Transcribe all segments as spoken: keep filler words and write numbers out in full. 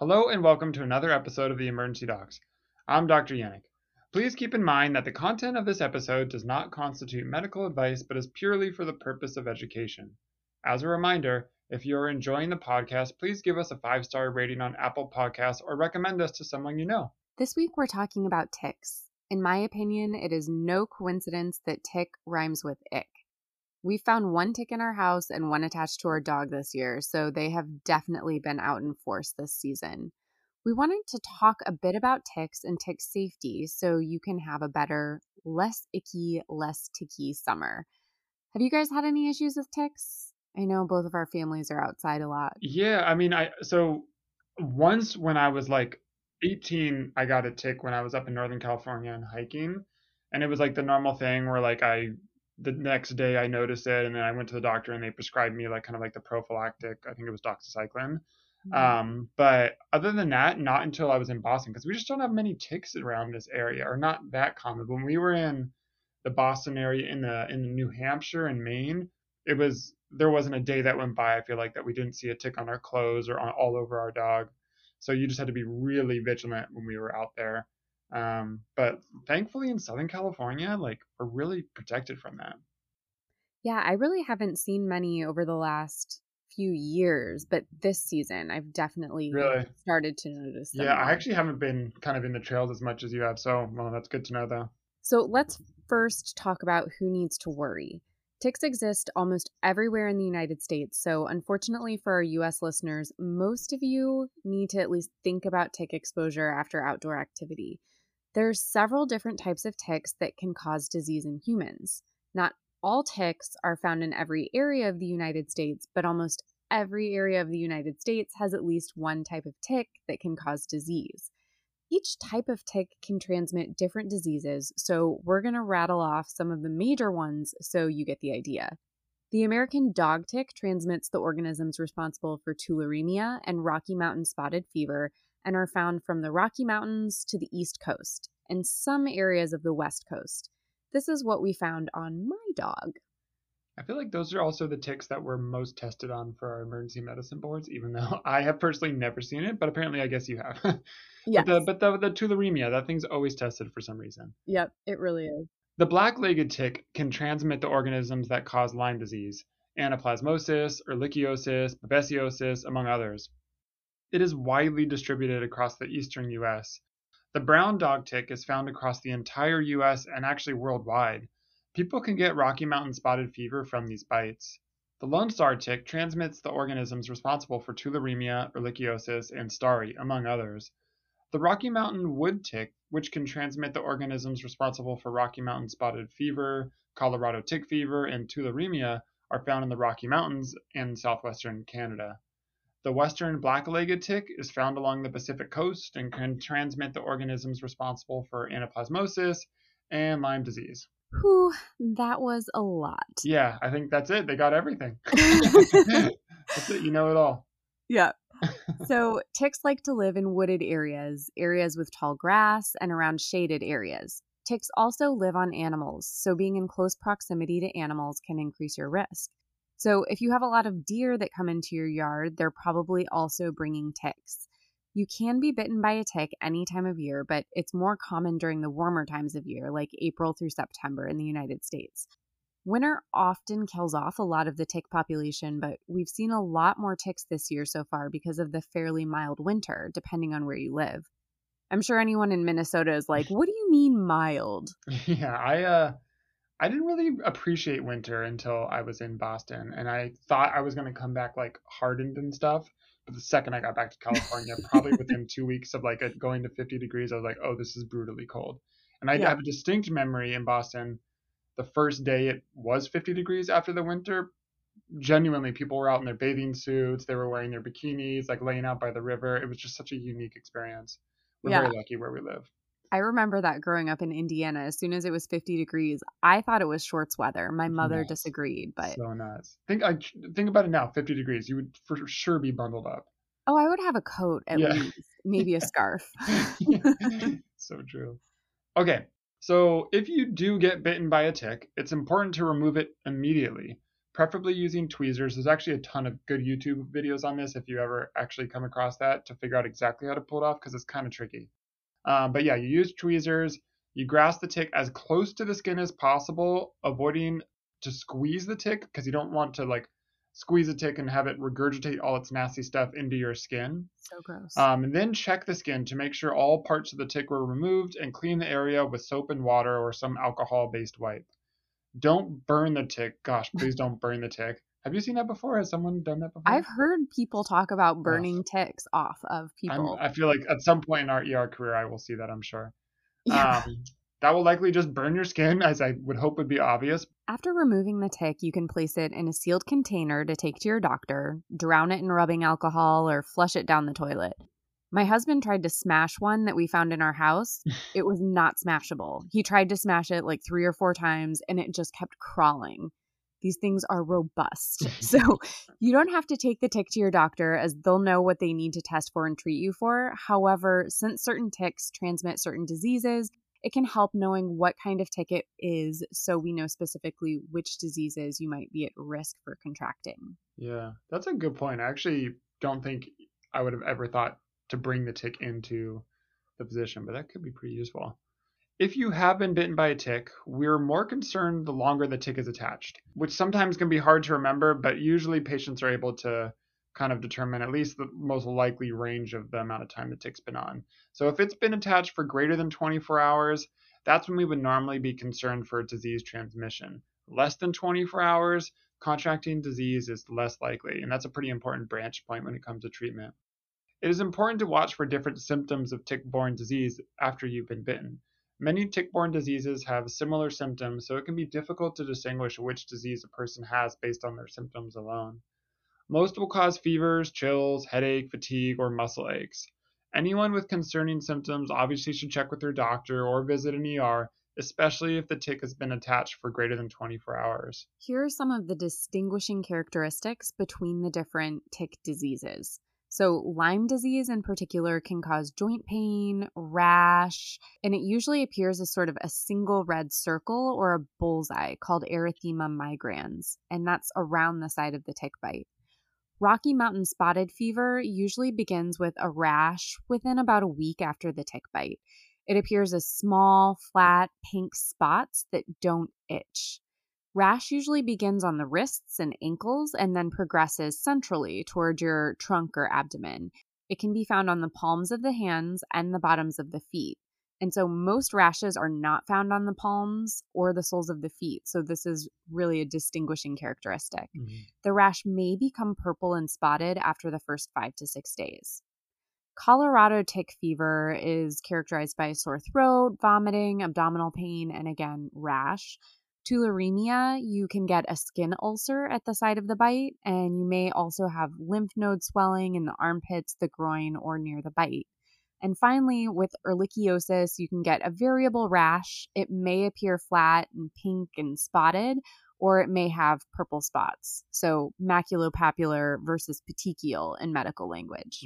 Hello and welcome to another episode of the Emergency Docs. I'm Doctor Yannick. Please keep in mind that the content of this episode does not constitute medical advice but is purely for the purpose of education. As a reminder, if you are enjoying the podcast, please give us a five-star rating on Apple Podcasts or recommend us to someone you know. This week we're talking about ticks. In my opinion, it is no coincidence that tick rhymes with ick. We found one tick in our house and one attached to our dog this year, so they have definitely been out in force this season. We wanted to talk a bit about ticks and tick safety so you can have a better, less icky, less ticky summer. Have you guys had any issues with ticks? I know both of our families are outside a lot. Yeah, I mean, I so once when I was like eighteen, I got a tick when I was up in Northern California and hiking, and it was like the normal thing where like I the next day I noticed it, and then I went to the doctor and they prescribed me like kind of like the prophylactic, I think it was doxycycline. Mm-hmm. Um, but other than that, not until I was in Boston, because we just don't have many ticks around this area, or not that common. When we were in the Boston area, in the in the New Hampshire and Maine, it was there wasn't a day that went by, I feel like, that we didn't see a tick on our clothes or on all over our dog. So you just had to be really vigilant when we were out there. Um, but thankfully in Southern California, like we're really protected from that. Yeah, I really haven't seen many over the last few years, but this season I've definitely Really? started to notice them Yeah, more. I actually haven't been kind of in the trails as much as you have, so well, that's good to know though. So let's first talk about who needs to worry. Ticks exist almost everywhere in the United States, so unfortunately for our U S listeners, most of you need to at least think about tick exposure after outdoor activity. There's several different types of ticks that can cause disease in humans. Not all ticks are found in every area of the United States, but almost every area of the United States has at least one type of tick that can cause disease. Each type of tick can transmit different diseases, so we're going to rattle off some of the major ones so you get the idea. The American dog tick transmits the organisms responsible for tularemia and Rocky Mountain spotted fever and are found from the Rocky Mountains to the East Coast and some areas of the West Coast. This is what we found on my dog. I feel like those are also the ticks that were most tested on for our emergency medicine boards, even though I have personally never seen it, but apparently I guess you have. Yes. But the, but the, the tularemia, that thing's always tested for some reason. Yep, it really is. The black-legged tick can transmit the organisms that cause Lyme disease, anaplasmosis, ehrlichiosis, babesiosis, among others. It is widely distributed across the eastern U S. The brown dog tick is found across the entire U S and actually worldwide. People can get Rocky Mountain spotted fever from these bites. The Lone Star tick transmits the organisms responsible for tularemia, ehrlichiosis, and stari, among others. The Rocky Mountain wood tick, which can transmit the organisms responsible for Rocky Mountain spotted fever, Colorado tick fever, and tularemia, are found in the Rocky Mountains and southwestern Canada. The western black-legged tick is found along the Pacific coast and can transmit the organisms responsible for anaplasmosis and Lyme disease. Whew, that was a lot. Yeah, I think that's it. They got everything. That's it. You know it all. Yeah. So ticks like to live in wooded areas, areas with tall grass, and around shaded areas. Ticks also live on animals, so being in close proximity to animals can increase your risk. So if you have a lot of deer that come into your yard, they're probably also bringing ticks. You can be bitten by a tick any time of year, but it's more common during the warmer times of year, like April through September in the United States. Winter often kills off a lot of the tick population, but we've seen a lot more ticks this year so far because of the fairly mild winter, depending on where you live. I'm sure anyone in Minnesota is like, what do you mean mild? Yeah, I uh I didn't really appreciate winter until I was in Boston, and I thought I was going to come back like hardened and stuff. But the second I got back to California, probably within two weeks of like it going to fifty degrees, I was like, oh, this is brutally cold. And I Yeah. have a distinct memory in Boston. The first day it was fifty degrees after the winter, genuinely people were out in their bathing suits. They were wearing their bikinis, like laying out by the river. It was just such a unique experience. We're Yeah. very lucky where we live. I remember that growing up in Indiana, as soon as it was fifty degrees, I thought it was shorts weather. My mother Nuts. disagreed, but So nuts. Think I think about it now. fifty degrees, you would for sure be bundled up. oh, I would have a coat at Yeah. least, maybe a scarf. So true. Okay, so if you do get bitten by a tick, it's important to remove it immediately. preferably using tweezers. There's actually a ton of good YouTube videos on this if you ever actually come across that to figure out exactly how to pull it off because it's kind of tricky. Um, but yeah, you use tweezers, you grasp the tick as close to the skin as possible, avoiding to squeeze the tick because you don't want to like squeeze a tick and have it regurgitate all its nasty stuff into your skin. So gross. Um, and then check the skin to make sure all parts of the tick were removed and clean the area with soap and water or some alcohol-based wipe. Don't burn the tick. Gosh, please don't burn the tick. Have you seen that before? Has someone done that before? I've heard people talk about burning Ugh. ticks off of people. I'm, I feel like at some point in our E R career, I will see that, I'm sure. Yeah. Um, that will likely just burn your skin, as I would hope would be obvious. After removing the tick, you can place it in a sealed container to take to your doctor, drown it in rubbing alcohol, or flush it down the toilet. My husband tried to smash one that we found in our house. It was not smashable. He tried to smash it like three or four times, and it just kept crawling. These things are robust. So you don't have to take the tick to your doctor as they'll know what they need to test for and treat you for. However, since certain ticks transmit certain diseases, it can help knowing what kind of tick it is so we know specifically which diseases you might be at risk for contracting. Yeah, that's a good point. I actually don't think I would have ever thought to bring the tick into the position, but that could be pretty useful. If you have been bitten by a tick, we're more concerned the longer the tick is attached, which sometimes can be hard to remember, but usually patients are able to kind of determine at least the most likely range of the amount of time the tick's been on. So if it's been attached for greater than twenty-four hours, that's when we would normally be concerned for disease transmission. Less than twenty-four hours, contracting disease is less likely, and that's a pretty important branch point when it comes to treatment. It is important to watch for different symptoms of tick-borne disease after you've been bitten. Many tick-borne diseases have similar symptoms, so it can be difficult to distinguish which disease a person has based on their symptoms alone. Most will cause fevers, chills, headache, fatigue, or muscle aches. Anyone with concerning symptoms obviously should check with their doctor or visit an E R, especially if the tick has been attached for greater than twenty-four hours. Here are some of the distinguishing characteristics between the different tick diseases. So Lyme disease in particular can cause joint pain, rash, and it usually appears as sort of a single red circle or a bullseye called erythema migrans, and that's around the site of the tick bite. Rocky Mountain spotted fever usually begins with a rash within about a week after the tick bite. It appears as small, flat, pink spots that don't itch. Rash usually begins on the wrists and ankles and then progresses centrally toward your trunk or abdomen. It can be found on the palms of the hands and the bottoms of the feet. And so most rashes are not found on the palms or the soles of the feet. So this is really a distinguishing characteristic. Mm-hmm. The rash may become purple and spotted after the first five to six days. Colorado tick fever is characterized by sore throat, vomiting, abdominal pain, and again, rash. Tularemia, you can get a skin ulcer at the site of the bite, and you may also have lymph node swelling in the armpits, the groin, or near the bite. And finally, with ehrlichiosis, you can get a variable rash. It may appear flat and pink and spotted, or it may have purple spots. So maculopapular versus petechial in medical language.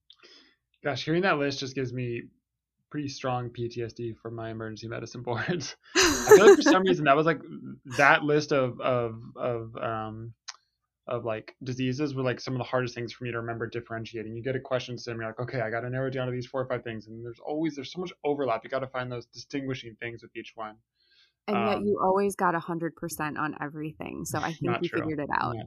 Gosh, hearing that list just gives me pretty strong P T S D from my emergency medicine boards. I feel like for some reason that was like that list of of of um of like diseases were like some of the hardest things for me to remember differentiating. You get a question sim, you're like, okay, I got to narrow it down to these four or five things, and there's always there's so much overlap. You got to find those distinguishing things with each one. And um, yet you always got a hundred percent on everything. So I think you true. figured it out.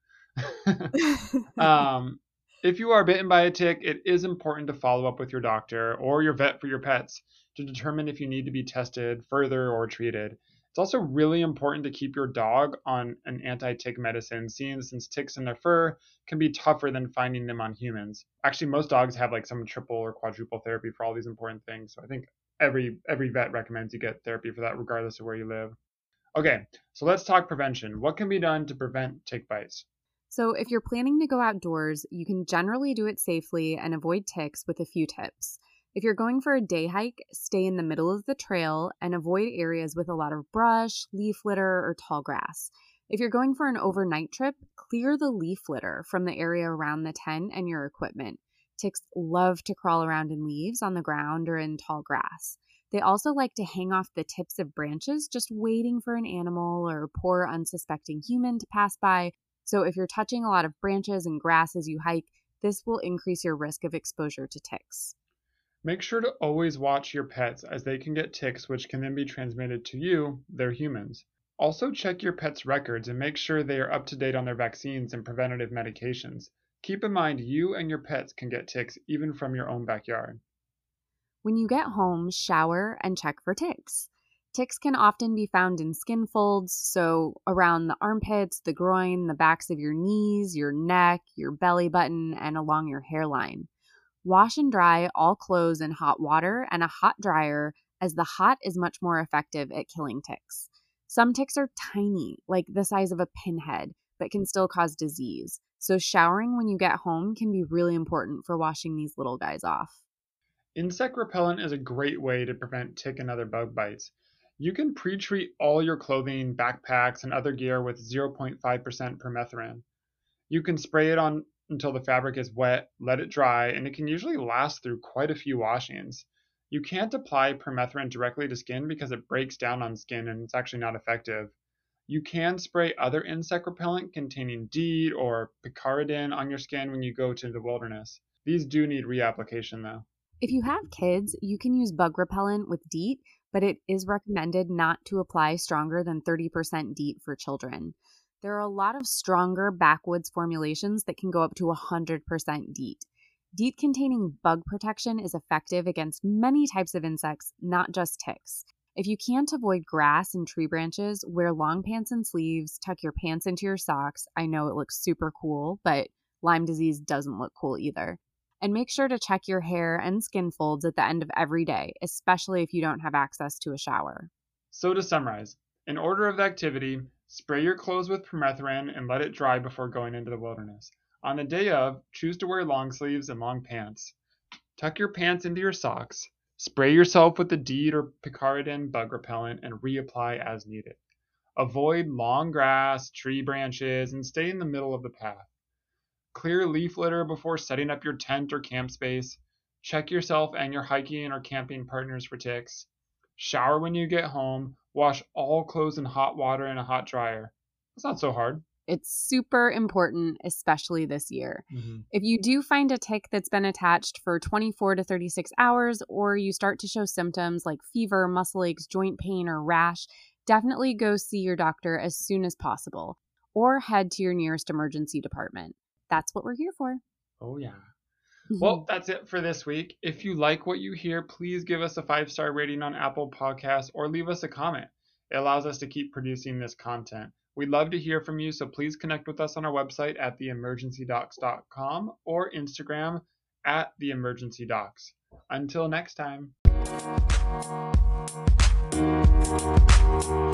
Not true. um, If you are bitten by a tick, it is important to follow up with your doctor or your vet for your pets to determine if you need to be tested further or treated. It's also really important to keep your dog on an anti-tick medicine, seeing since ticks in their fur can be tougher than finding them on humans. Actually, most dogs have like some triple or quadruple therapy for all these important things. So I think every every vet recommends you get therapy for that regardless of where you live. Okay, so let's talk prevention. What can be done to prevent tick bites? So if you're planning to go outdoors, you can generally do it safely and avoid ticks with a few tips. If you're going for a day hike, stay in the middle of the trail and avoid areas with a lot of brush, leaf litter, or tall grass. If you're going for an overnight trip, clear the leaf litter from the area around the tent and your equipment. Ticks love to crawl around in leaves on the ground or in tall grass. They also like to hang off the tips of branches, just waiting for an animal or poor unsuspecting human to pass by. So if you're touching a lot of branches and grass as you hike, this will increase your risk of exposure to ticks. Make sure to always watch your pets as they can get ticks which can then be transmitted to you, their humans. Also check your pet's records and make sure they are up to date on their vaccines and preventative medications. Keep in mind you and your pets can get ticks even from your own backyard. When you get home, shower and check for ticks. Ticks can often be found in skin folds, so around the armpits, the groin, the backs of your knees, your neck, your belly button, and along your hairline. Wash and dry all clothes in hot water and a hot dryer, as the hot is much more effective at killing ticks. Some ticks are tiny, like the size of a pinhead, but can still cause disease. So showering when you get home can be really important for washing these little guys off. Insect repellent is a great way to prevent tick and other bug bites. You can pre-treat all your clothing, backpacks, and other gear with zero point five percent permethrin. You can spray it on until the fabric is wet, let it dry, and it can usually last through quite a few washings. You can't apply permethrin directly to skin because it breaks down on skin and it's actually not effective. You can spray other insect repellent containing DEET or picaridin on your skin when you go to the wilderness. These do need reapplication though. If you have kids, you can use bug repellent with DEET, but it is recommended not to apply stronger than thirty percent DEET for children. There are a lot of stronger backwoods formulations that can go up to one hundred percent DEET. DEET-containing bug protection is effective against many types of insects, not just ticks. If you can't avoid grass and tree branches, wear long pants and sleeves, tuck your pants into your socks. I know it looks super cool, but Lyme disease doesn't look cool either. And make sure to check your hair and skin folds at the end of every day, especially if you don't have access to a shower. So to summarize, in order of activity, spray your clothes with permethrin and let it dry before going into the wilderness. On the day of, choose to wear long sleeves and long pants. Tuck your pants into your socks. Spray yourself with the DEET or picaridin bug repellent and reapply as needed. Avoid long grass, tree branches, and stay in the middle of the path. Clear leaf litter before setting up your tent or camp space. Check yourself and your hiking or camping partners for ticks. Shower when you get home. Wash all clothes in hot water and a hot dryer. It's not so hard. It's super important, especially this year. Mm-hmm. If you do find a tick that's been attached for twenty-four to thirty-six hours, or you start to show symptoms like fever, muscle aches, joint pain, or rash, definitely go see your doctor as soon as possible, or head to your nearest emergency department. That's what we're here for. Oh, yeah. Well, that's it for this week. If you like what you hear, please give us a five-star rating on Apple Podcasts or leave us a comment. It allows us to keep producing this content. We'd love to hear from you, so please connect with us on our website at the emergency docs dot com or Instagram at the emergency docs. Until next time.